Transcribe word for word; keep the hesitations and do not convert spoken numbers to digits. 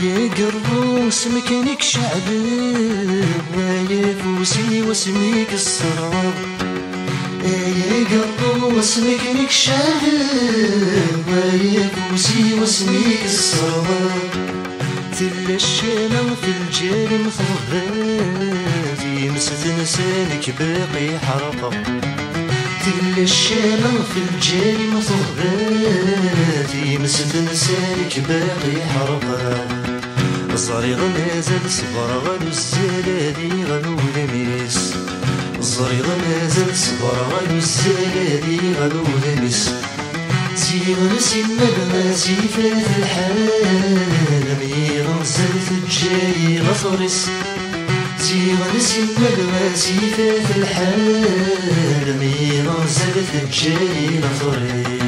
يقرو اسمك شعبي يا فوسي واسمك السراب يقرو اسمك شعبي يا فوسي واسمك السراب تلا الشامة في الجال مخضرات يمست لسانك باقي حرقة تلا الشامة في الجال مخضرات يمست لسانك باقي حرقة الزريغ مازال صبر غلو الزلالي غلو لميس الزريغ مازال صبر غلو الزلالي غلو لميس زيغ نسيما الماسي فات الحال ميغنزل تجاري غفرس زيغ نسيما الماسي فات الحال ميغنزل تجاري غفرس